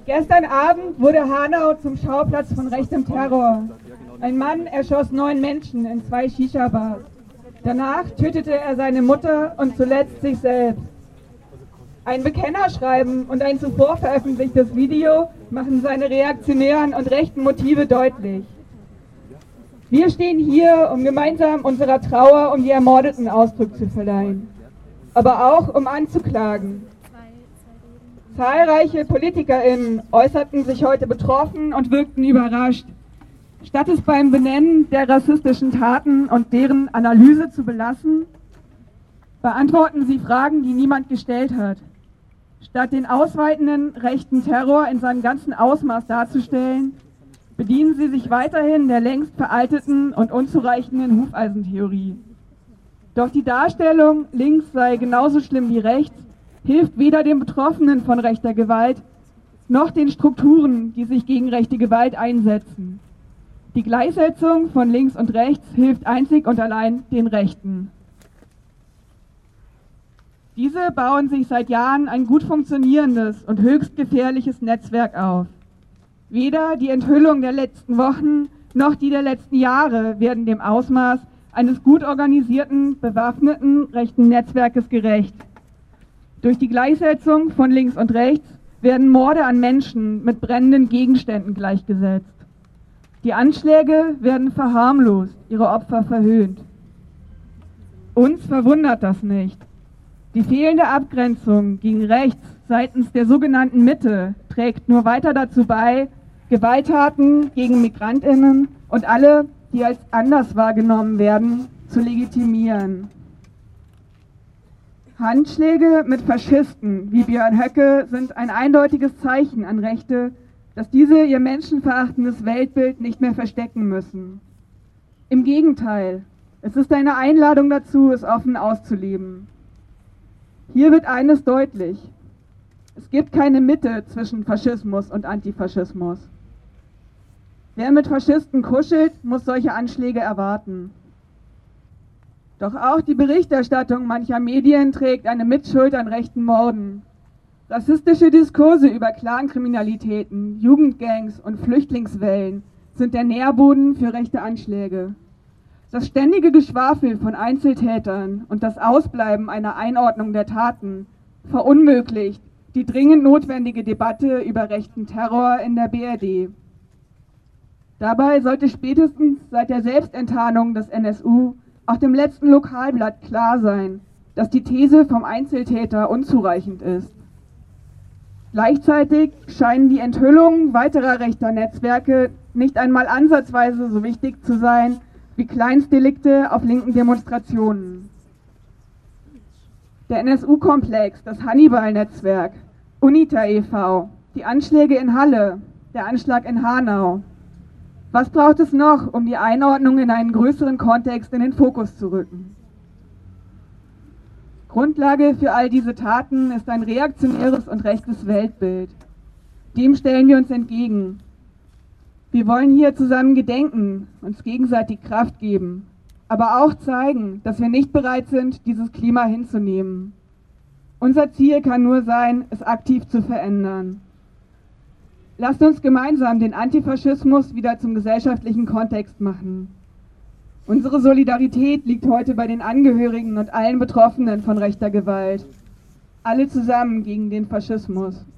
Gestern Abend wurde Hanau zum Schauplatz von rechtem Terror. Ein Mann erschoss 9 Menschen in 2 Shisha-Bars. Danach tötete er seine Mutter und zuletzt sich selbst. Ein Bekennerschreiben und ein zuvor veröffentlichtes Video machen seine reaktionären und rechten Motive deutlich. Wir stehen hier, um gemeinsam unserer Trauer um die Ermordeten Ausdruck zu verleihen, aber auch um anzuklagen. Zahlreiche PolitikerInnen äußerten sich heute betroffen und wirkten überrascht. Statt es beim Benennen der rassistischen Taten und deren Analyse zu belassen, beantworten sie Fragen, die niemand gestellt hat. Statt den ausweitenden rechten Terror in seinem ganzen Ausmaß darzustellen, bedienen sie sich weiterhin der längst veralteten und unzureichenden Hufeisentheorie. Doch die Darstellung, links sei genauso schlimm wie rechts, hilft weder den Betroffenen von rechter Gewalt, noch den Strukturen, die sich gegen rechte Gewalt einsetzen. Die Gleichsetzung von links und rechts hilft einzig und allein den Rechten. Diese bauen sich seit Jahren ein gut funktionierendes und höchst gefährliches Netzwerk auf. Weder die Enthüllung der letzten Wochen noch die der letzten Jahre werden dem Ausmaß eines gut organisierten, bewaffneten rechten Netzwerkes gerecht. Durch die Gleichsetzung von links und rechts werden Morde an Menschen mit brennenden Gegenständen gleichgesetzt. Die Anschläge werden verharmlost, ihre Opfer verhöhnt. Uns verwundert das nicht. Die fehlende Abgrenzung gegen rechts seitens der sogenannten Mitte trägt nur weiter dazu bei, Gewalttaten gegen MigrantInnen und alle, die als anders wahrgenommen werden, zu legitimieren. Handschläge mit Faschisten wie Björn Höcke sind ein eindeutiges Zeichen an Rechte, dass diese ihr menschenverachtendes Weltbild nicht mehr verstecken müssen. Im Gegenteil, es ist eine Einladung dazu, es offen auszuleben. Hier wird eines deutlich: Es gibt keine Mitte zwischen Faschismus und Antifaschismus. Wer mit Faschisten kuschelt, muss solche Anschläge erwarten. Doch auch die Berichterstattung mancher Medien trägt eine Mitschuld an rechten Morden. Rassistische Diskurse über Clankriminalitäten, Jugendgangs und Flüchtlingswellen sind der Nährboden für rechte Anschläge. Das ständige Geschwafel von Einzeltätern und das Ausbleiben einer Einordnung der Taten verunmöglicht die dringend notwendige Debatte über rechten Terror in der BRD. Dabei sollte spätestens seit der Selbstenttarnung des NSU auch dem letzten Lokalblatt klar sein, dass die These vom Einzeltäter unzureichend ist. Gleichzeitig scheinen die Enthüllungen weiterer rechter Netzwerke nicht einmal ansatzweise so wichtig zu sein wie Kleinstdelikte auf linken Demonstrationen. Der NSU-Komplex, das Hannibal-Netzwerk, UNITA e.V., die Anschläge in Halle, der Anschlag in Hanau. Was braucht es noch, um die Einordnung in einen größeren Kontext in den Fokus zu rücken? Grundlage für all diese Taten ist ein reaktionäres und rechtes Weltbild. Dem stellen wir uns entgegen. Wir wollen hier zusammen gedenken, uns gegenseitig Kraft geben, aber auch zeigen, dass wir nicht bereit sind, dieses Klima hinzunehmen. Unser Ziel kann nur sein, es aktiv zu verändern. Lasst uns gemeinsam den Antifaschismus wieder zum gesellschaftlichen Kontext machen. Unsere Solidarität liegt heute bei den Angehörigen und allen Betroffenen von rechter Gewalt. Alle zusammen gegen den Faschismus.